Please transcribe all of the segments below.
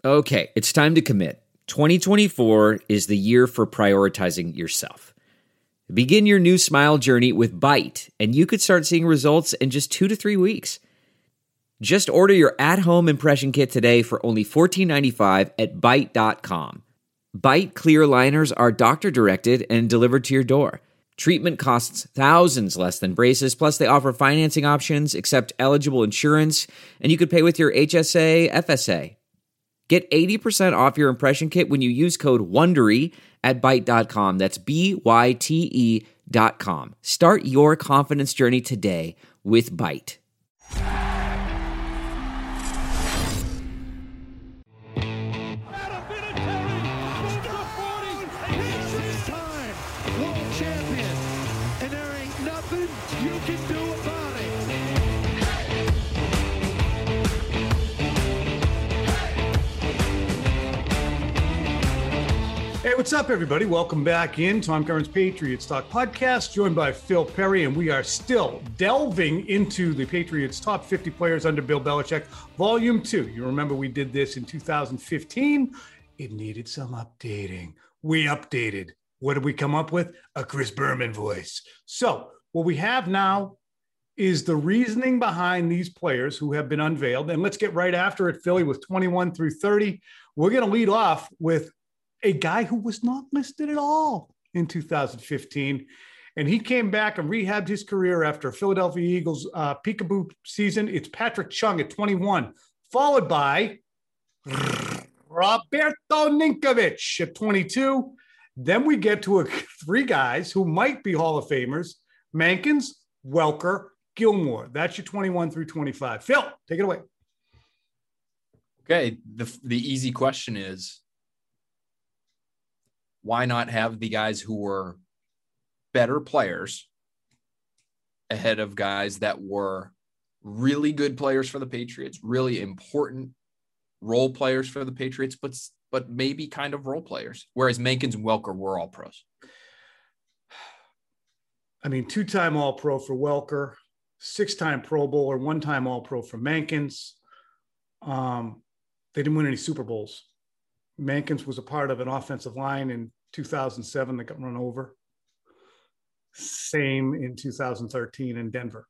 Okay, it's time to commit. 2024 is the year for prioritizing yourself. Begin your new smile journey with Byte, and you could start seeing results in just 2 to 3 weeks. Just order your at-home impression kit today for only $14.95 at Byte.com. Byte clear liners are doctor-directed and delivered to your door. Treatment costs thousands less than braces, plus they offer financing options, accept eligible insurance, and you could pay with your HSA, FSA. Get 80% off your impression kit when you use code WONDERY at Byte.com. That's BYTE.com. Start your confidence journey today with Byte. Hey, what's up, everybody? Welcome back in Tom Curran's Patriots Talk podcast, joined by Phil Perry, and we are still delving into the Patriots' top 50 players under Bill Belichick, Volume 2. You remember we did this in 2015. It needed some updating. We updated. What did we come up with? A Chris Berman voice. So what we have now is the reasoning behind these players who have been unveiled, and let's get right after it, Philly, with 21 through 30. We're going to lead off with a guy who was not listed at all in 2015. And he came back and rehabbed his career after a Philadelphia Eagles peekaboo season. It's Patrick Chung at 21, followed by Roberto Ninkovich at 22. Then we get to three guys who might be Hall of Famers: Mankins, Welker, Gilmore. That's your 21 through 25. Phil, take it away. Okay. The easy question is, why not have the guys who were better players ahead of guys that were really good players for the Patriots, really important role players for the Patriots, but maybe kind of role players, whereas Mankins and Welker were all pros? I mean, 2-time All-Pro for Welker, 6-time Pro Bowler, 1-time All-Pro for Mankins. They didn't win any Super Bowls. Mankins was a part of an offensive line in 2007 that got run over. Same in 2013 in Denver.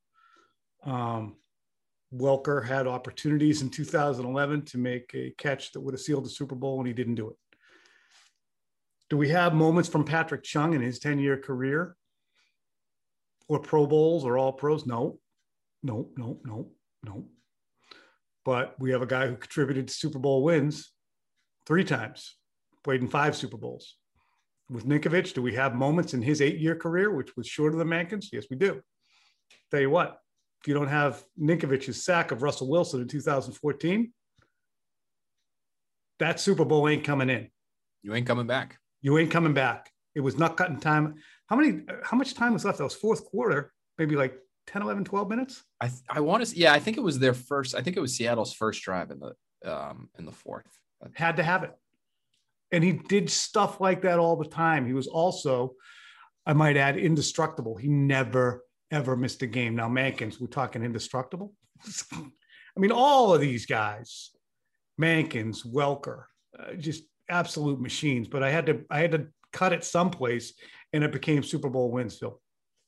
Welker had opportunities in 2011 to make a catch that would have sealed the Super Bowl, and he didn't do it. Do we have moments from Patrick Chung in his 10-year career, or Pro Bowls or All Pros? No. But we have a guy who contributed to Super Bowl wins 3 times, played in 5 Super Bowls. With Ninkovich, do we have moments in his 8-year career, which was shorter than Mankins? Yes, we do. Tell you what, if you don't have Ninkovich's sack of Russell Wilson in 2014, that Super Bowl ain't coming in. You ain't coming back. You ain't coming back. It was not cutting time. How much time was left? That was fourth quarter, maybe like 10, 11, 12 minutes. I want to, yeah, I think it was their first, I think it was Seattle's first drive in the fourth. Had to have it. And he did stuff like that all the time. He was also, I might add, indestructible. He never, ever missed a game. Now, Mankins, we're talking indestructible. I mean, all of these guys, Mankins, Welker, just absolute machines. But I had to cut it someplace, and it became Super Bowl wins, Phil.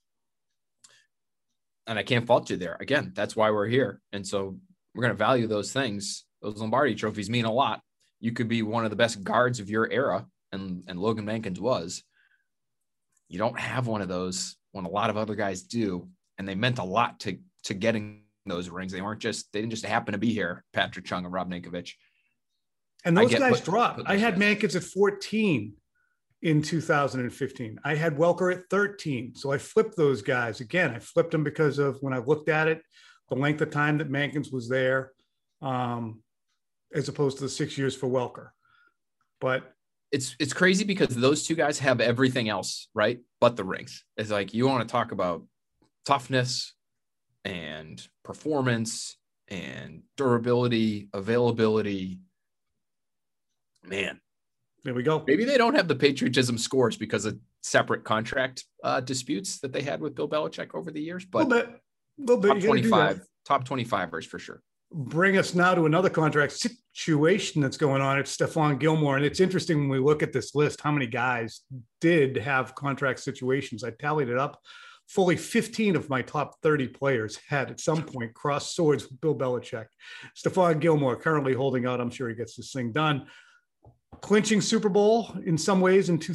And I can't fault you there. Again, that's why we're here. And so we're going to value those things. Those Lombardi trophies mean a lot. You could be one of the best guards of your era, and Logan Mankins was. You don't have one of those when a lot of other guys do, and they meant a lot to getting those rings. They didn't just happen to be here, Patrick Chung and Rob Ninkovich. And those guys dropped. I had Mankins at 14 in 2015. I had Welker at 13. So I flipped those guys. Again, I flipped them because of when I looked at it, the length of time that Mankins was there. As opposed to the 6 years for Welker. But it's crazy because those two guys have everything else, right? But the rings. It's like, you want to talk about toughness and performance and durability, availability. Man, there we go. Maybe they don't have the patriotism scores because of separate contract disputes that they had with Bill Belichick over the years, but a little bit. top 25ers for sure. bring us now to another contract situation that's going on. It's Stephon Gilmore. And it's interesting when we look at this list, how many guys did have contract situations. I tallied it up. Fully 15 of my top 30 players had at some point crossed swords with Bill Belichick. Stephon Gilmore currently holding out. I'm sure he gets this thing done. Clinching Super Bowl in some ways in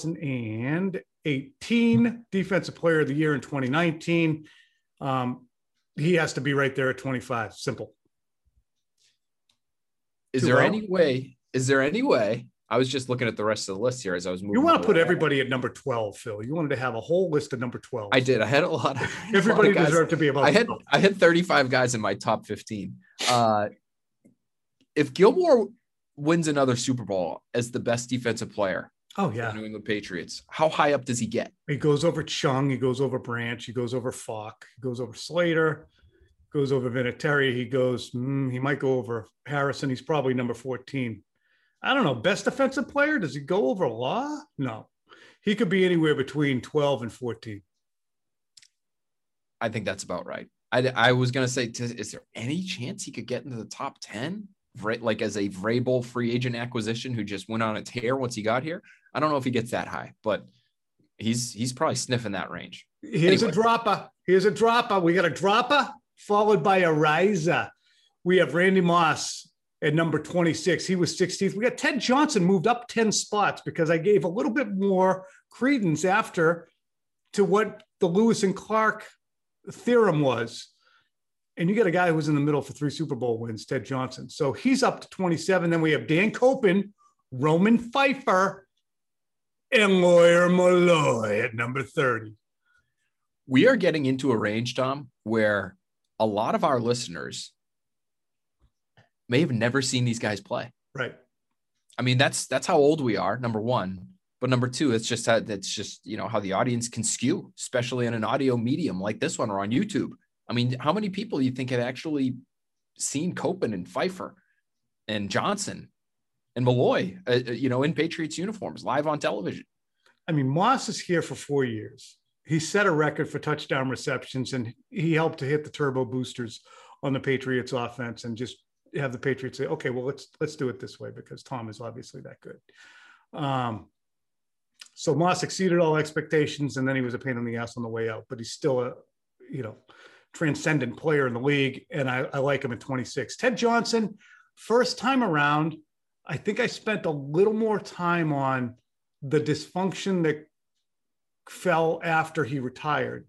2018, Defensive Player of the Year in 2019. He has to be right there at 25. Simple. Is there any way? I was just looking at the rest of the list here as I was moving. You want to put everybody at number 12, Phil. You wanted to have a whole list of number 12. I did. I had a lot of everybody deserved to be about. I had 35 guys in my top 15. If Gilmore wins another Super Bowl as the best defensive player, oh yeah, New England Patriots, how high up does he get? He goes over Chung. He goes over Branch. He goes over Falk. He goes over Slater. Goes over Vinatieri. He goes. He might go over Harrison. He's probably number 14. I don't know. Best defensive player? Does he go over Law? No. He could be anywhere between 12 and 14. I think that's about right. I was going to say, is there any chance he could get into the top 10? Like as a Vrabel free agent acquisition who just went on a tear once he got here? I don't know if he gets that high, but he's probably sniffing that range. Here's a dropper. We got a dropper followed by a riser. We have Randy Moss at number 26. He was 16th. We got Ted Johnson moved up 10 spots because I gave a little bit more credence after to what the Lewis and Clark theorem was. And you got a guy who was in the middle for 3 Super Bowl wins, Ted Johnson. So he's up to 27. Then we have Dan Koppen, Roman Pfeiffer, and Lawyer Malloy at number 30. We are getting into a range, Tom, where a lot of our listeners may have never seen these guys play. Right. I mean, that's how old we are, number one. But number two, it's just how the audience can skew, especially in an audio medium like this one or on YouTube. I mean, how many people do you think have actually seen Koppen and Pfeiffer and Johnson and Malloy, in Patriots uniforms live on television? I mean, Moss is here for 4 years. He set a record for touchdown receptions, and he helped to hit the turbo boosters on the Patriots offense and just have the Patriots say, okay, well, let's do it this way because Tom is obviously that good. So Moss exceeded all expectations, and then he was a pain in the ass on the way out, but he's still a, transcendent player in the league. And I like him at 26. Ted Johnson, first time around, I think I spent a little more time on the dysfunction that fell after he retired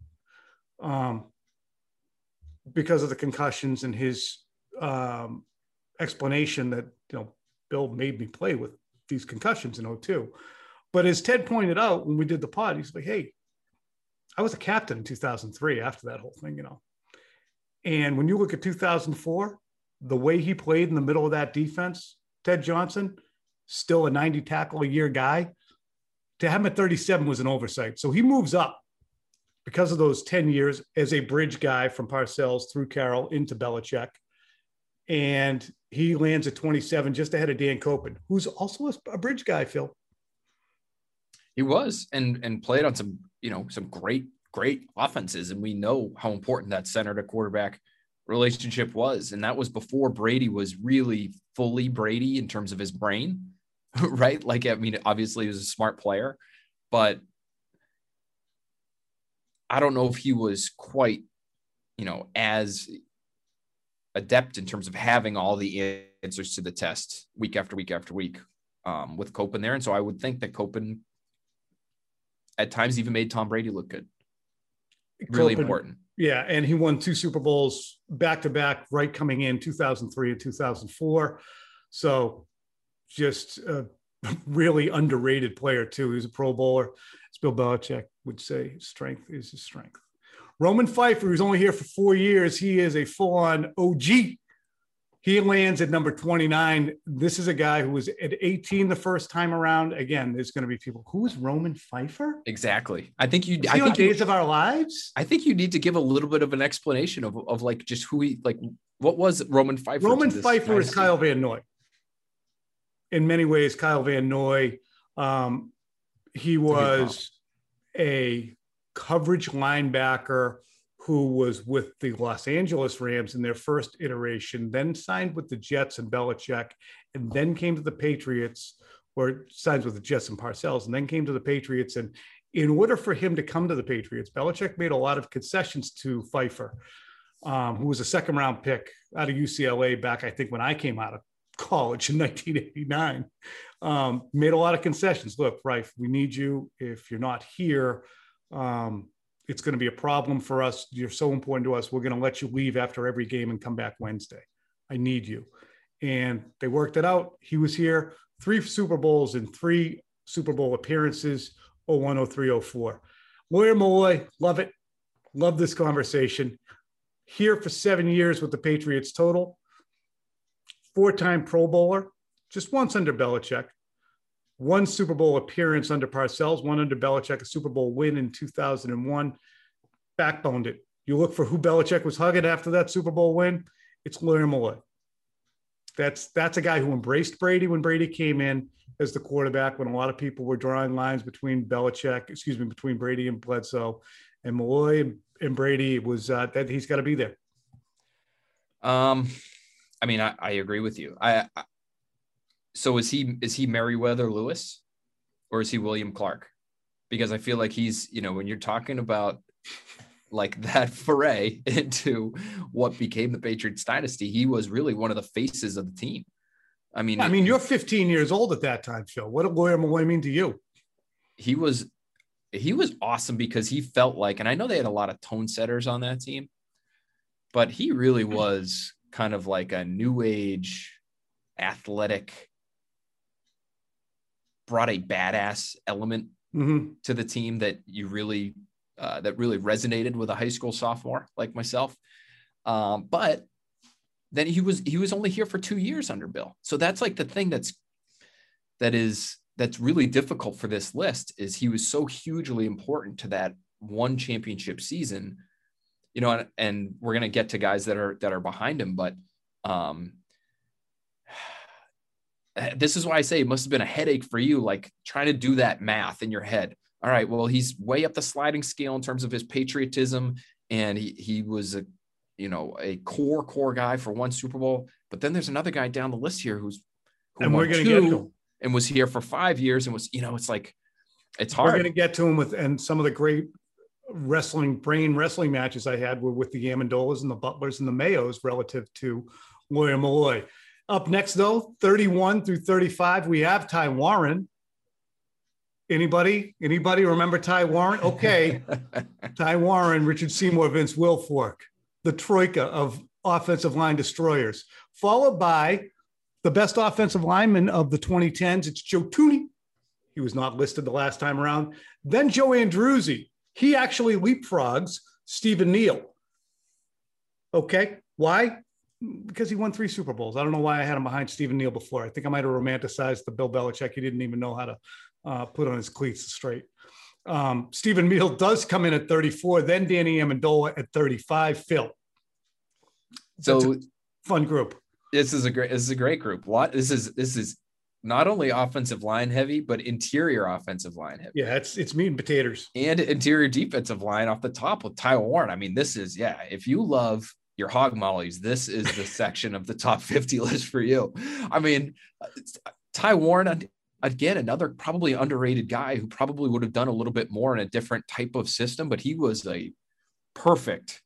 because of the concussions and his explanation that, Bill made me play with these concussions in 2002. But as Ted pointed out, when we did the pod, he's like, hey, I was a captain in 2003 after that whole thing, And when you look at 2004, the way he played in the middle of that defense, Ted Johnson, still a 90 tackle a year guy, to have him at 37 was an oversight. So he moves up because of those 10 years as a bridge guy from Parcells through Carroll into Belichick. And he lands at 27, just ahead of Dan Koppen, who's also a bridge guy, Phil. He was and played on some great offenses. And we know how important that center to quarterback relationship was. And that was before Brady was really fully Brady in terms of his brain, right? Obviously he was a smart player, but I don't know if he was quite, as adept in terms of having all the answers to the test week after week after week with Koppen there. And so I would think that Koppen at times even made Tom Brady look good. Really important. Yeah. And he won 2 Super Bowls back-to-back, right, coming in 2003 and 2004. So just a really underrated player too. He was a Pro Bowler. As Bill Belichick would say, his strength is his strength. Roman Pfeiffer, who's only here for 4 years. He is a full-on OG. He lands at number 29. This is a guy who was at 18 the first time around. Again, there's going to be people. Who is Roman Pfeiffer? Exactly. I think Days of Our Lives. I think you need to give a little bit of an explanation of just who he, what was Roman Pfeiffer? Roman Pfeiffer is Kyle Van Noy. In many ways, Kyle Van Noy. He was a coverage linebacker who was with the Los Angeles Rams in their first iteration, then signed with the Jets and Belichick, and then came to the Patriots, or signs with the Jets and Parcells, and then came to the Patriots. And in order for him to come to the Patriots, Belichick made a lot of concessions to Pfeiffer, who was a second-round pick out of UCLA back, I think, when I came out of college in 1989. Made a lot of concessions. Look, Reif, we need you. If you're not here, it's going to be a problem for us. You're so important to us. We're going to let you leave after every game and come back Wednesday. I need you. And they worked it out. He was here, 3 Super Bowls and 3 Super Bowl appearances, 01, 03, 04. Lawyer Milloy, love it. Love this conversation. Here for 7 years with the Patriots total. 4-time Pro Bowler, just once under Belichick. 1 Super Bowl appearance under Parcells, 1 under Belichick, a Super Bowl win in 2001. Backboned it. You look for who Belichick was hugging after that Super Bowl win, it's Lawyer Milloy. That's a guy who embraced Brady when Brady came in as the quarterback, when a lot of people were drawing lines between between Brady and Bledsoe. And Milloy and Brady was that he's got to be there. I mean, I agree with you. So is he Meriwether Lewis, or is he William Clark? Because I feel like he's, when you're talking about like that foray into what became the Patriots dynasty, he was really one of the faces of the team. I mean, you're 15 years old at that time, Phil. What did Lawyer Milloy mean to you? He was awesome because he felt like, and I know they had a lot of tone setters on that team, but he really was kind of like a new age athletic, brought a badass element to the team that you really resonated with a high school sophomore like myself. But then he was only here for 2 years under Bill. So that's like the thing that's really difficult for this list, is he was so hugely important to that one championship season, and we're going to get to guys that are behind him. But this is why I say it must've been a headache for you, like trying to do that math in your head. All right, well, he's way up the sliding scale in terms of his patriotism. And he was a core guy for 1 Super Bowl, but then there's another guy down the list here who we're going to get to him, and was here for 5 years and was, it's like, it's hard. We're going to get to him and some of the great wrestling matches I had were with the Amendolas and the Butlers and the Mayos relative to Lawyer Milloy. Up next, though, 31 through 35, we have Ty Warren. Anybody remember Ty Warren? Okay. Ty Warren, Richard Seymour, Vince Wilfork, the troika of offensive line destroyers, followed by the best offensive lineman of the 2010s. It's Joe Thuney. He was not listed the last time around. Then Joe Andruzzi. He actually leapfrogs Stephen Neal. Okay. Why? Because he won 3 Super Bowls. I don't know why I had him behind Stephen Neal before. I think I might have romanticized the Bill Belichick. He didn't even know how to put on his cleats straight. Stephen Neal does come in at 34, then Danny Amendola at 35. Phil. So fun group. This is a great group. This is not only offensive line heavy, but interior offensive line heavy. Yeah, it's meat and potatoes. And interior defensive line off the top with Ty Warren. I mean, this is, if you love your hog mollies, this is the section of the top 50 list for you. I mean, Ty Warren, again, another probably underrated guy who probably would have done a little bit more in a different type of system, but he was a perfect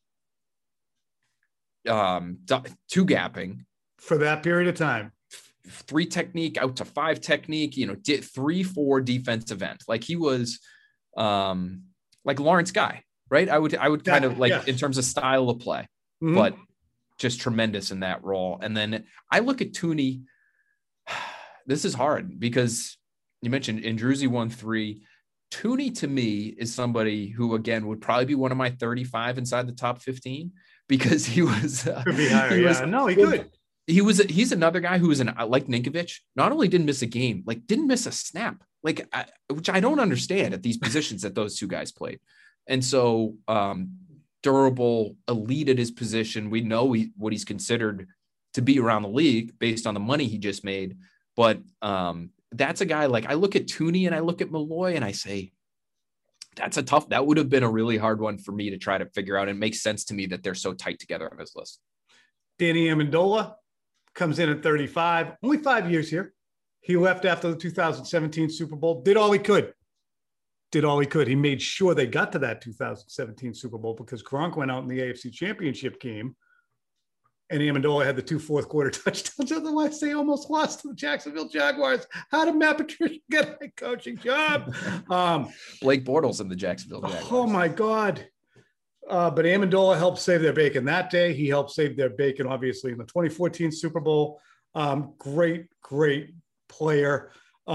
two gapping for that period of time. 3 technique out to 5 technique, did 3-4 defensive end. Like he was like Lawrence Guy, right? I would kind of like in terms of style of play, but just tremendous in that role. And then I look at Thuney. This is hard because you mentioned Andruzzi won 3. Thuney to me is somebody who, again, would probably be one of my 35 inside the top 15 because he was. Could be higher. No, he could. He's another guy who was like Ninkovich, not only didn't miss a game, like didn't miss a snap, which I don't understand at these positions that those 2 guys played. And so durable, elite at his position. We know what he's considered to be around the league based on the money he just made. But that's a guy, like I look at Thuney and I look at Milloy and I say, that would have been a really hard one for me to try to figure out. It makes sense to me that they're so tight together on this list. Danny Amendola comes in at 35, only 5 years here. He left after the 2017 Super Bowl, did all he could. He made sure they got to that 2017 Super Bowl because Gronk went out in the AFC Championship game and Amendola had the 2 fourth quarter touchdowns. Otherwise, they almost lost to the Jacksonville Jaguars. How did Matt Patricia get a head coaching job? Blake Bortles in the Jacksonville Jaguars. Oh, my God. But Amendola helped save their bacon that day. He helped save their bacon, obviously, in the 2014 Super Bowl. Great player.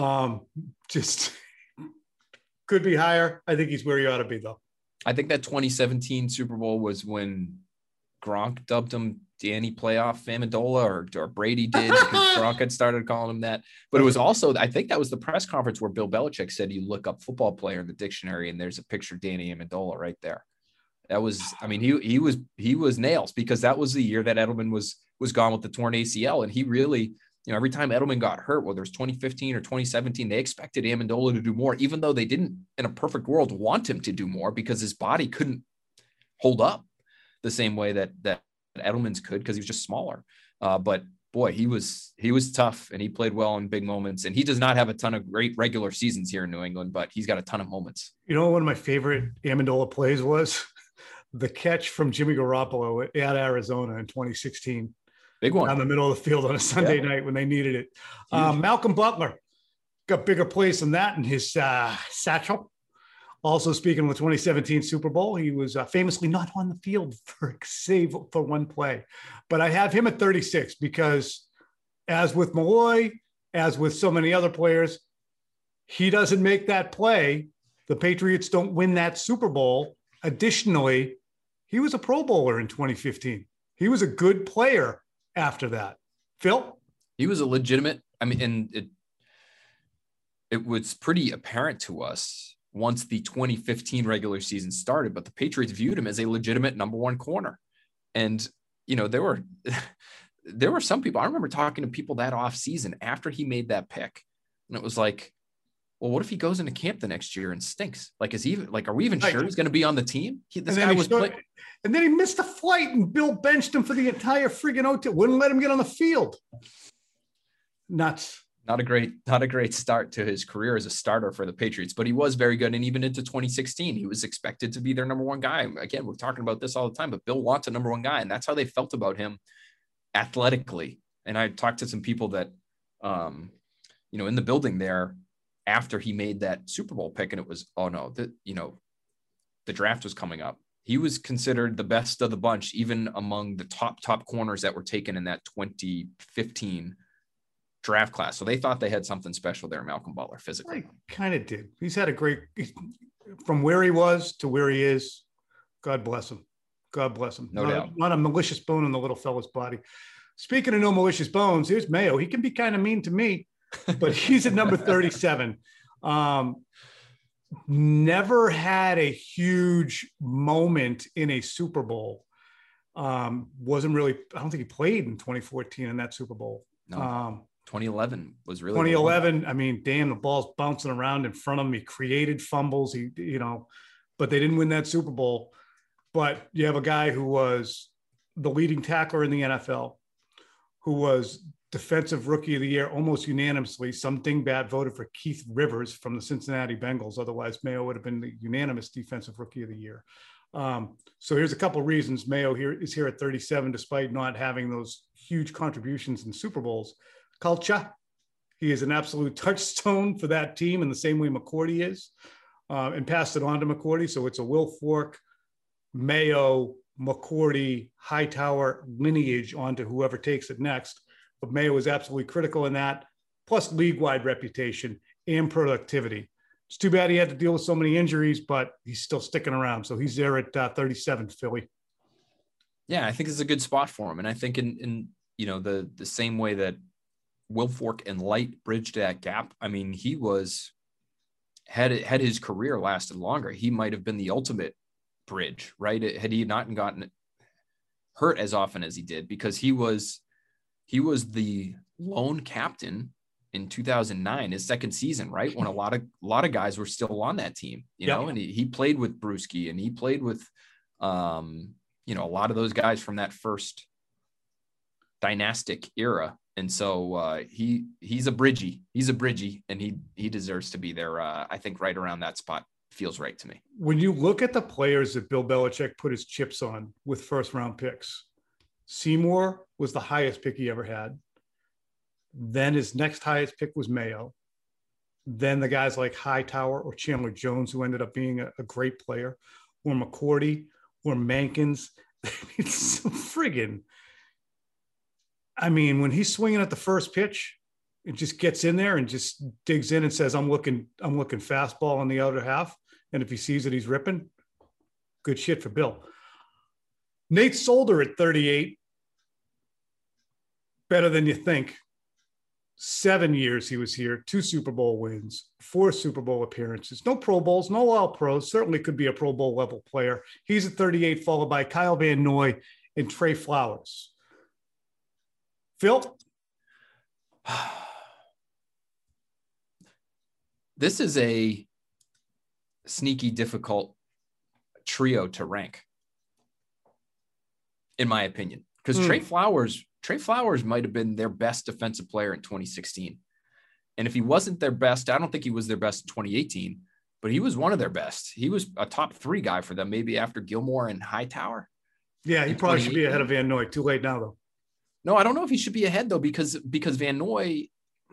Just could be higher. I think he's where he ought to be, though. I think that 2017 Super Bowl was when Gronk dubbed him Danny Playoff Amendola, or Brady did because Gronk had started calling him that. But it was also, I think that was the press conference where Bill Belichick said you look up football player in the dictionary and there's a picture of Danny Amendola right there. That was, I mean, he was nails because that was the year that Edelman was gone with the torn ACL. And he really, every time Edelman got hurt, whether it's 2015 or 2017, they expected Amendola to do more, even though they didn't in a perfect world want him to do more because his body couldn't hold up the same way that Edelman's could because he was just smaller. But boy, he was tough and he played well in big moments. And he does not have a ton of great regular seasons here in New England, but he's got a ton of moments. One of my favorite Amendola plays was the catch from Jimmy Garoppolo at Arizona in 2016. Big one. Down the middle of the field on a Sunday night when they needed it. Malcolm Butler got bigger plays than that in his satchel. Also, speaking of the 2017 Super Bowl, he was famously not on the field save for one play. But I have him at 36 because, as with Malloy, as with so many other players, he doesn't make that play. The Patriots don't win that Super Bowl. Additionally, he was a Pro Bowler in 2015. He was a good player after that. Phil? He was a legitimate, and it was pretty apparent to us once the 2015 regular season started, but the Patriots viewed him as a legitimate number one corner. And, there were some people, I remember talking to people that off season after he made that pick. And it was like, well, what if he goes into camp the next year and stinks? Are we even sure he's going to be on the team? And then he missed a flight and Bill benched him for the entire friggin' OT. Wouldn't let him get on the field. Nuts. Not a great start to his career as a starter for the Patriots, but he was very good. And even into 2016, he was expected to be their number one guy. Again, we're talking about this all the time, but Bill wants a number one guy. And that's how they felt about him athletically. And I talked to some people that, in the building there, after he made that Super Bowl pick, and it was, the draft was coming up. He was considered the best of the bunch, even among the top corners that were taken in that 2015 draft class. So they thought they had something special there, Malcolm Butler, physically. I kind of did. He's had from where he was to where he is. God bless him. God bless him. No doubt. Not a malicious bone in the little fella's body. Speaking of no malicious bones, here's Mayo. He can be kind of mean to me, but he's at number 37. Never had a huge moment in a Super Bowl. Wasn't really, I don't think he played in 2014 in that Super Bowl. No. 2011 was really 2011. Damn, the ball's bouncing around in front of him. He created fumbles, but they didn't win that Super Bowl. But you have a guy who was the leading tackler in the NFL, who was Defensive Rookie of the Year almost unanimously. Some dingbat voted for Keith Rivers from the Cincinnati Bengals. Otherwise, Mayo would have been the unanimous Defensive Rookie of the Year. So here's a couple of reasons Mayo is here at 37, despite not having those huge contributions in Super Bowls. Culture. He is an absolute touchstone for that team in the same way McCourty is, and passed it on to McCourty. So it's a Will Fork, Mayo, McCourty, Hightower lineage onto whoever takes it next. But Mayo is absolutely critical in that, plus league-wide reputation and productivity. It's too bad he had to deal with so many injuries, but he's still sticking around. So he's there at 37, Philly. Yeah, I think it's a good spot for him. And I think in the same way that Will Fork and Light bridged that gap, he had his career lasted longer, he might have been the ultimate bridge, right? Had he not gotten hurt as often as he did, because he was the lone captain in 2009, his second season, right? When a lot of guys were still on that team, you know, and he played with Bruschi, and he played with, you know, a lot of those guys from that first dynastic era. And so he's a Bridgie, and he deserves to be there. I think right around that spot feels right to me. When you look at the players that Bill Belichick put his chips on with first round picks, Seymour was the highest pick he ever had. Then his next highest pick was Mayo. Then the guys like Hightower or Chandler Jones, who ended up being a great player, or McCourty or Mankins. It's so friggin'. I mean, when he's swinging at the first pitch, it just gets in there and just digs in and says, I'm looking fastball on the other half. And if he sees it, he's ripping. Good shit for Bill. Nate Solder at 38. Better than you think. 7 years he was here, 2 Super Bowl wins, 4 Super Bowl appearances, no Pro Bowls, no All-Pros, certainly could be a Pro Bowl level player. He's at 38, followed by Kyle Van Noy and Trey Flowers. Phil? This is a sneaky, difficult trio to rank, in my opinion, because Trey Flowers might have been their best defensive player in 2016. And if he wasn't their best, I don't think he was their best in 2018, but he was one of their best. He was a top 3 guy for them, maybe after Gilmore and Hightower. Yeah, he probably should be ahead of Van Noy. Too late now, though. No, I don't know if he should be ahead, though, because Van Noy,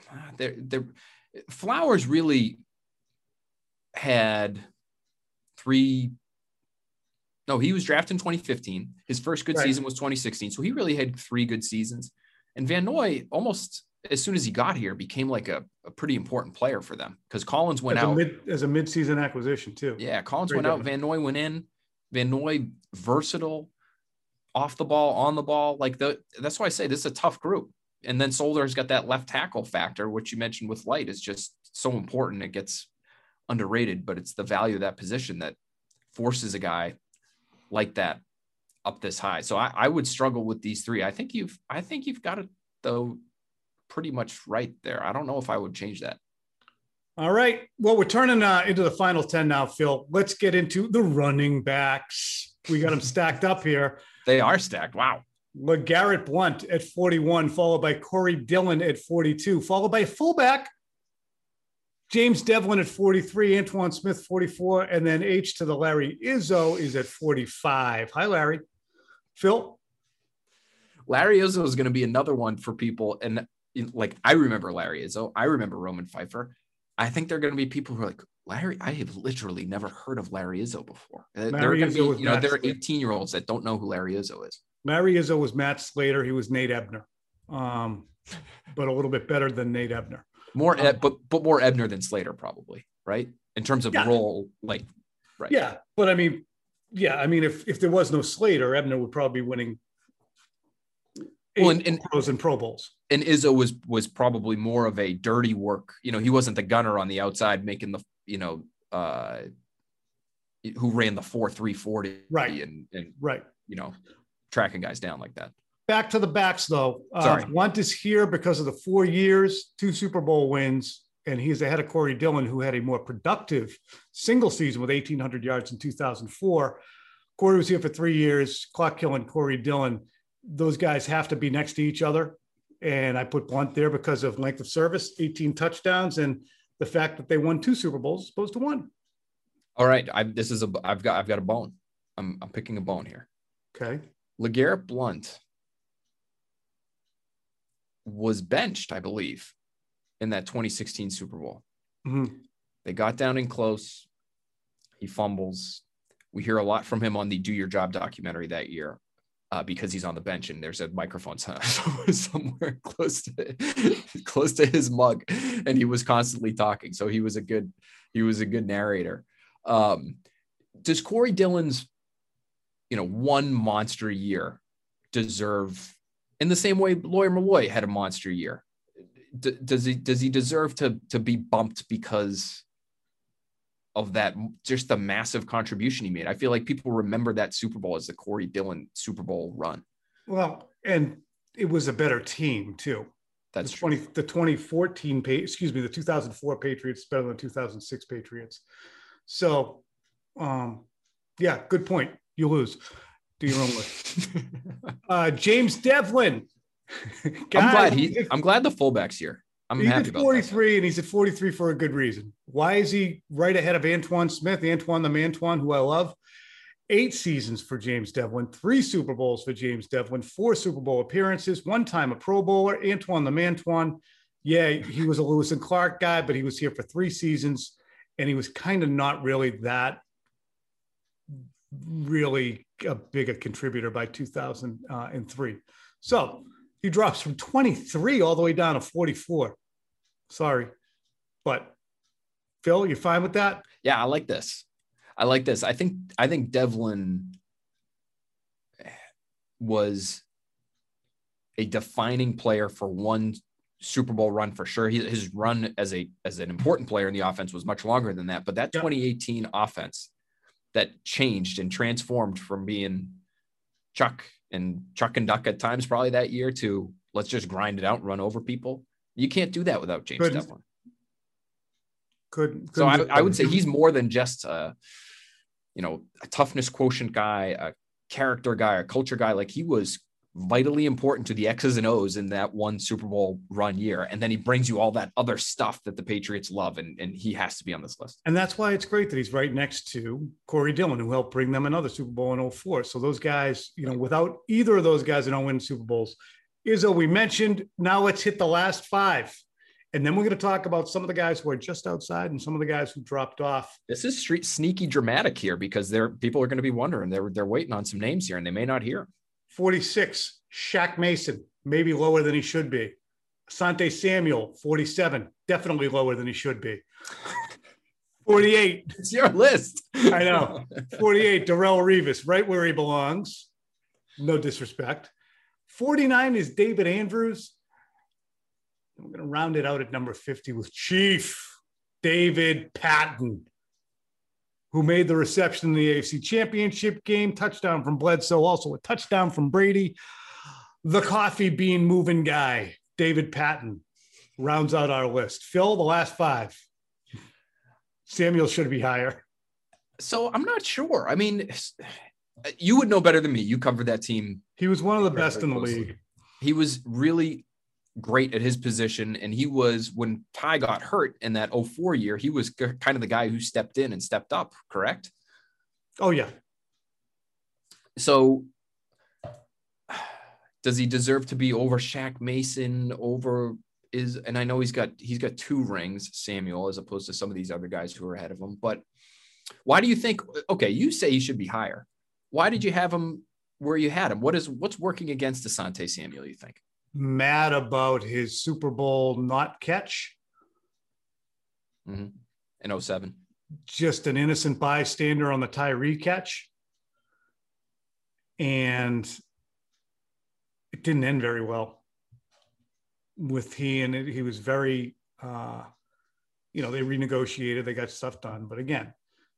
Flowers really had 3. No, he was drafted in 2015. His first good season was 2016. So he really had 3 good seasons. And Van Noy, almost as soon as he got here, became like a pretty important player for them, because Collins went out. As a mid-season acquisition, too. Yeah, Collins went out. Van Noy went in. Van Noy, versatile, off the ball, on the ball. That's why I say this is a tough group. And then Solder's got that left tackle factor, which you mentioned with Light, is just so important. It gets underrated, but it's the value of that position that forces a guy like that up this high. So I would struggle with these 3. I think you've got it, though, pretty much right there. I don't know if I would change that. All right. Well, we're turning into the final 10 now, Phil. Let's get into the running backs. We got them stacked up here. They are stacked. Wow. LeGarrette Blount at 41, followed by Corey Dillon at 42, followed by fullback James Devlin at 43, Antoine Smith 44, and then H to the Larry Izzo is at 45. Hi, Larry. Phil? Larry Izzo is going to be another one for people. And like, I remember Larry Izzo. I remember Roman Pfeiffer. I think there are going to be people who are like, Larry, I have literally never heard of Larry Izzo before. There are going to be, there are 18-year-olds that don't know who Larry Izzo is. Larry Izzo was Matt Slater. He was Nate Ebner, but a little bit better than Nate Ebner. But more Ebner than Slater, probably, right? In terms of role, right? Yeah, but I mean, if there was no Slater, Ebner would probably be winning pros and Pro Bowls. And Izzo was probably more of a dirty work. He wasn't the gunner on the outside making the, who ran the 4.340, right? And right, tracking guys down like that. Back to the backs, though. Sorry. Blount is here because of the 4 years, 2 Super Bowl wins, and he's ahead of Corey Dillon, who had a more productive single season with 1,800 yards in 2004. Corey was here for 3 years. Clock killing Corey Dillon. Those guys have to be next to each other, and I put Blount there because of length of service, 18 touchdowns, and the fact that they won 2 Super Bowls as opposed to 1. All right, I've got a bone. I'm picking a bone here. Okay. LeGarrette Blount was benched, I believe, in that 2016 Super Bowl. Mm-hmm. They got down in close. He fumbles. We hear a lot from him on the Do Your Job documentary that year because he's on the bench and there's a microphone somewhere close to his mug, and he was constantly talking. So he was a good narrator. Does Corey Dillon's, one monster year deserve, in the same way Lawyer Milloy had a monster year, does he deserve to be bumped because of that, just the massive contribution he made? I feel like people remember that Super Bowl as the Corey Dillon Super Bowl run. Well, and it was a better team too. That's the 2014, the 2004 Patriots better than the 2006 Patriots. So, yeah, good point. You lose. Do your own list. James Devlin. Guys, I'm glad the fullback's here. I'm happy about 43, and he's at 43 for a good reason. Why is he right ahead of Antoine Smith, Antoine the Mantoine, who I love? 8 seasons for James Devlin, 3 Super Bowls for James Devlin, 4 Super Bowl appearances, 1 time a Pro Bowler. Antoine the Mantoine, yeah, he was a Lewis and Clark guy, but he was here for 3 seasons, and he was kind of not really that really a big a contributor by 2003. So he drops from 23 all the way down to 44. Sorry, but Phil, you fine with that? Yeah, I like this. I think Devlin was a defining player for one Super Bowl run for sure. His run as an important player in the offense was much longer than that. But that 2018 offense that changed and transformed from being chuck and duck at times probably that year to let's just grind it out and run over people. You can't do that without James Devlin. So I would say he's more than just a toughness quotient guy, a character guy, a culture guy. Like he was vitally important to the X's and O's in that one Super Bowl run year. And then he brings you all that other stuff that the Patriots love. And he has to be on this list. And that's why it's great that he's right next to Corey Dillon, who helped bring them another Super Bowl in 2004. So those guys, without either of those guys that don't win Super Bowls, Izzo, we mentioned, now let's hit the last 5. And then we're going to talk about some of the guys who are just outside and some of the guys who dropped off. This is sneaky dramatic here because people are going to be wondering. They're waiting on some names here and they may not hear. 46, Shaq Mason, maybe lower than he should be. Asante Samuel, 47, definitely lower than he should be. 48. It's your list. I know. 48, Darrelle Revis, right where he belongs. No disrespect. 49 is David Andrews. We're going to round it out at number 50 with Chief David Patton, who made the reception in the AFC Championship game. Touchdown from Bledsoe, also a touchdown from Brady. The coffee bean moving guy, David Patton, rounds out our list. Phil, the last 5. Samuel should be higher. So I'm not sure. I mean, you would know better than me. You covered that team. He was one of the best in the league. He was really great at his position. And he was, when Ty got hurt in that 2004 year, he was kind of the guy who stepped in and stepped up, correct? Oh, yeah. So does he deserve to be over Shaq Mason, and I know he's got 2 rings, Samuel, as opposed to some of these other guys who are ahead of him. But why do you think, okay, you say he should be higher. Why did you have him where you had him? What's working against Asante Samuel, you think? Mad about his Super Bowl not catch. Mm-hmm. In 2007. Just an innocent bystander on the Tyree catch. And it didn't end very well with he was very, they renegotiated, they got stuff done. But again,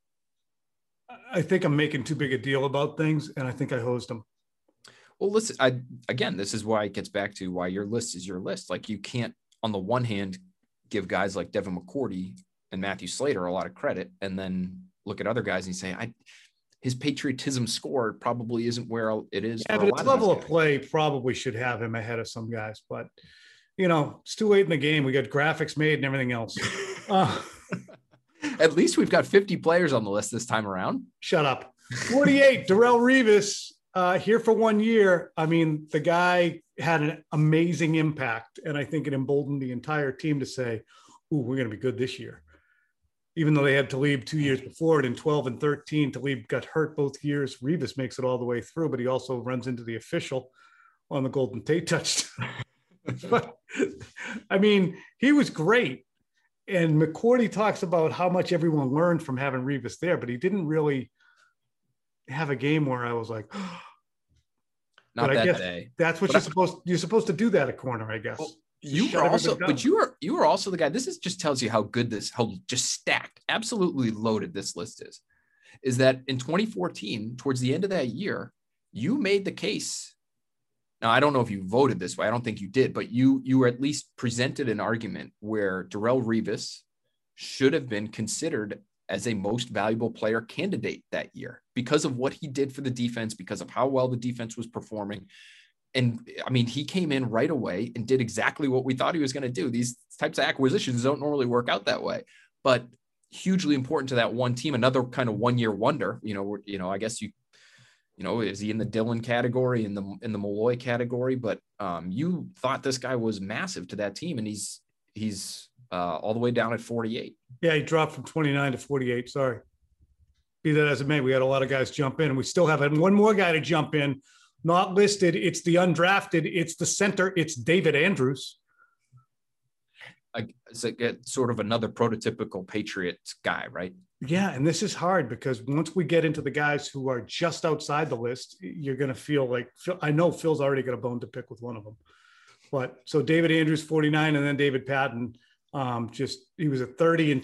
I think I'm making too big a deal about things, and I think I hosed him. Well, listen, this is why it gets back to why your list is your list. Like you can't, on the one hand, give guys like Devin McCourty and Matthew Slater a lot of credit, and then look at other guys and say, his patriotism score probably isn't where it is. Yeah, but his level of play probably should have him ahead of some guys. But, it's too late in the game. We got graphics made and everything else. At least we've got 50 players on the list this time around. Shut up. 48, Darrelle Revis. Here for 1 year. I mean, the guy had an amazing impact, and I think it emboldened the entire team to say, ooh, we're going to be good this year. Even though they had Talib 2 years before it in 12 and 13, Talib got hurt both years. Revis makes it all the way through, but he also runs into the official on the Golden Tate touchdown. But, I mean, he was great. And McCourty talks about how much everyone learned from having Revis there, but he didn't really have a game where I was like, not but that I guess day. That's what you're supposed to do that at corner, I guess. Well, you were also the guy. This just tells you how just stacked, absolutely loaded this list is that in 2014, towards the end of that year, you made the case Now, I don't know if you voted this way. I don't think you did, but you were at least presented an argument where Darrelle Revis should have been considered as a most valuable player candidate that year because of what he did for the defense, because of how well the defense was performing. And I mean, he came in right away and did exactly what we thought he was going to do. These types of acquisitions don't normally work out that way, but hugely important to that one team. Another kind of 1 year wonder, I guess is he in the Dillon category, in the Malloy category? But you thought this guy was massive to that team, and he's all the way down at 48. Yeah, he dropped from 29 to 48. Sorry. Be that as it may, we had a lot of guys jump in, and we still have one more guy to jump in. Not listed. It's the undrafted. It's the center. It's David Andrews. It's sort of another prototypical Patriots guy, right? Yeah, and this is hard because once we get into the guys who are just outside the list, you're going to feel like I know Phil's already got a bone to pick with one of them. But so David Andrews, 49, and then David Patton, he was at 30 in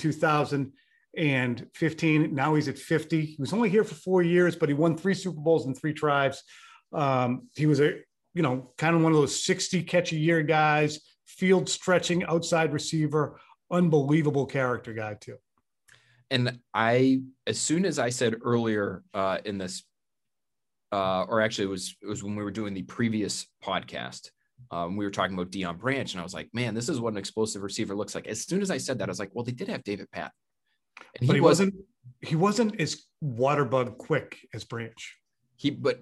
2015. Now he's at 50. He was only here for 4 years, but he won 3 Super Bowls in 3 tribes. He was kind of one of those 60 catch a year guys, field stretching outside receiver, unbelievable character guy too. And as soon as I said earlier in this, or actually it was when we were doing the previous podcast, we were talking about Deion Branch, and I was like, man, this is what an explosive receiver looks like. As soon as I said that, I was like, well, they did have David Patton. And but he wasn't as waterbug quick as Branch. He brought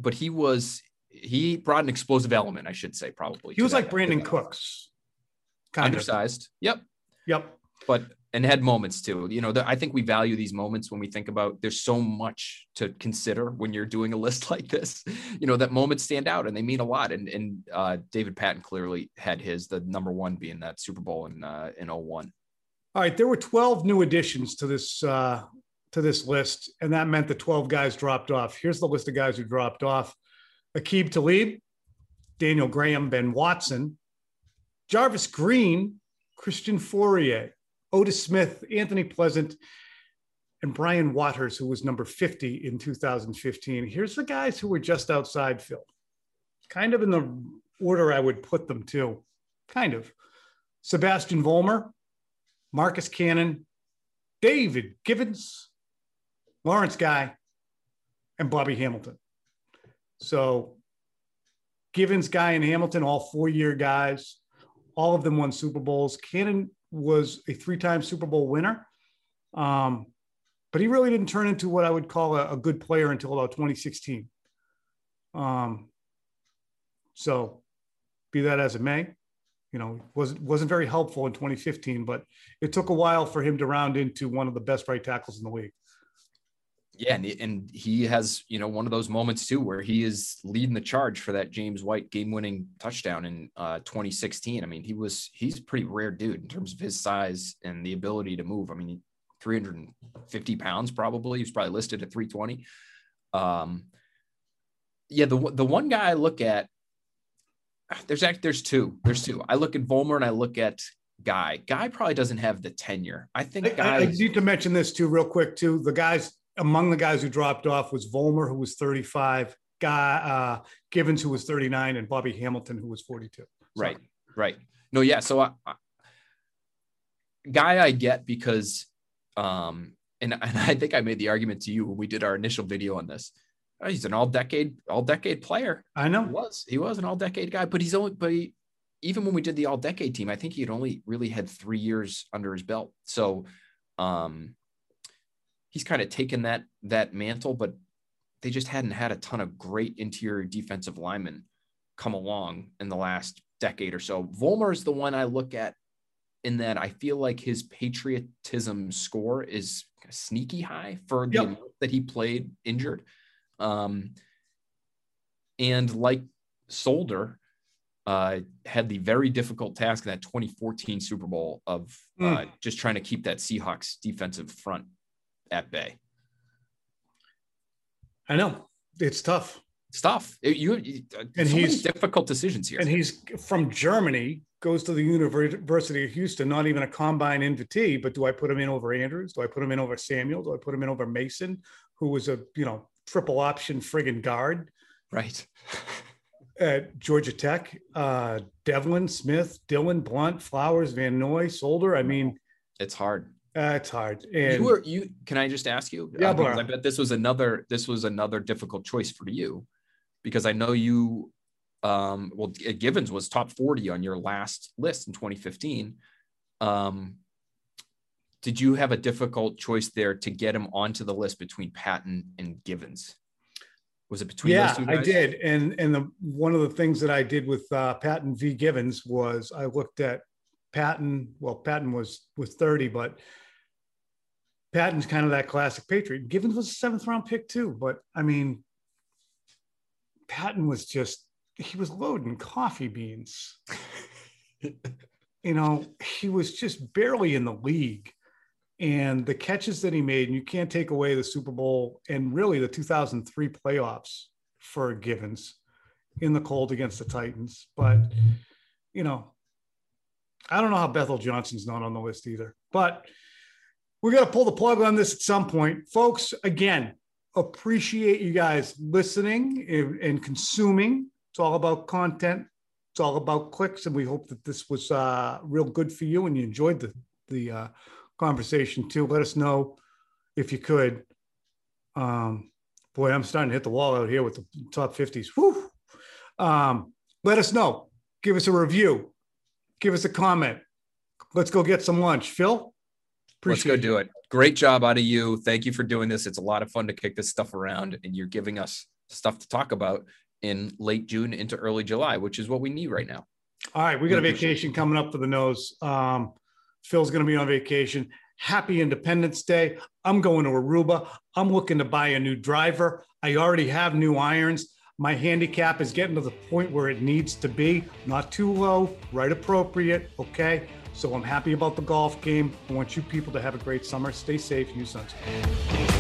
an explosive element, I should say, probably. He was like Brandon Cooks. Undersized. Yep. And had moments too. I think we value these moments when we think about there's so much to consider when you're doing a list like this, that moments stand out and they mean a lot. And David Patton clearly had the number one being that Super Bowl in 01. All right. There were 12 new additions to this list, and that meant the 12 guys dropped off. Here's the list of guys who dropped off: Aqib Talib, Daniel Graham, Ben Watson, Jarvis Green, Christian Fourier, Otis Smith, Anthony Pleasant, and Brian Waters, who was number 50 in 2015. Here's the guys who were just outside Phil. Kind of in the order I would put them too. Kind of. Sebastian Vollmer, Marcus Cannon, David Givens, Lawrence Guy, and Bobby Hamilton. So Givens, Guy, and Hamilton, all 4-year guys. All of them won Super Bowls. Cannon was a 3-time Super Bowl winner. But he really didn't turn into what I would call a good player until about 2016. So be that as it may, wasn't very helpful in 2015, but it took a while for him to round into one of the best right tackles in the league. Yeah. And he has, one of those moments too, where he is leading the charge for that James White game-winning touchdown in 2016. I mean, he's a pretty rare dude in terms of his size and the ability to move. I mean, 350 pounds, probably. He was probably listed at 320. The one guy I look at, there's two. I look at Vollmer and I look at Guy. Guy probably doesn't have the tenure. I think I need to mention this too, real quick too. Among the guys who dropped off was Vollmer, who was 35, Givens, who was 39, and Bobby Hamilton, who was 42. Sorry. Right. No, yeah. So Guy I get because, and I think I made the argument to you when we did our initial video on this. He's an all-decade player. I know. He was an all-decade guy, but even when we did the all-decade team, I think he had only really had 3 years under his belt. So, he's kind of taken that mantle, but they just hadn't had a ton of great interior defensive linemen come along in the last decade or so. Vollmer is the one I look at in that I feel like his patriotism score is sneaky high for the amount that he played injured. And like Solder, had the very difficult task in that 2014 Super Bowl of just trying to keep that Seahawks defensive front at bay. I know it's tough. It's tough. He's difficult decisions here. And he's from Germany, goes to the University of Houston, not even a combine invitee, but do I put him in over Andrews? Do I put him in over Samuel? Do I put him in over Mason, who was a, triple option friggin' guard? Right. at Georgia Tech, Devlin, Smith, Dillon, Blunt, Flowers, Van Noy, Solder. I mean, it's hard. It's hard. And can I just ask you? Yeah, because I bet this was another difficult choice for you, because I know you, Givens was top 40 on your last list in 2015. Did you have a difficult choice there to get him onto the list between Patton and Givens? Was it between those two guys? I did. And one of the things that I did with Patton v. Givens was I looked at Patton. Well, Patton was 30, but Patton's kind of that classic Patriot. Givens was a 7th round pick too. But I mean, Patton was he was loading coffee beans. He was just barely in the league. And the catches that he made, and you can't take away the Super Bowl and really the 2003 playoffs for Givens in the cold against the Titans. But, I don't know how Bethel Johnson's not on the list either. But we got to pull the plug on this at some point. Folks, again, appreciate you guys listening and consuming. It's all about content. It's all about clicks. And we hope that this was real good for you and you enjoyed the conversation too. Let us know if you could. Boy, I'm starting to hit the wall out here with the top 50s. Whew. Let us know. Give us a review. Give us a comment. Let's go get some lunch. Phil, let's go do it. Great job out of you. Thank you for doing this. It's a lot of fun to kick this stuff around, and you're giving us stuff to talk about in late June into early July, which is what we need right now. All right. We got a vacation coming up for the nose. Phil's going to be on vacation. Happy Independence Day. I'm going to Aruba. I'm looking to buy a new driver. I already have new irons. My handicap is getting to the point where it needs to be. Not too low, right appropriate. Okay. So I'm happy about the golf game. I want you people to have a great summer. Stay safe. Use sunscreen.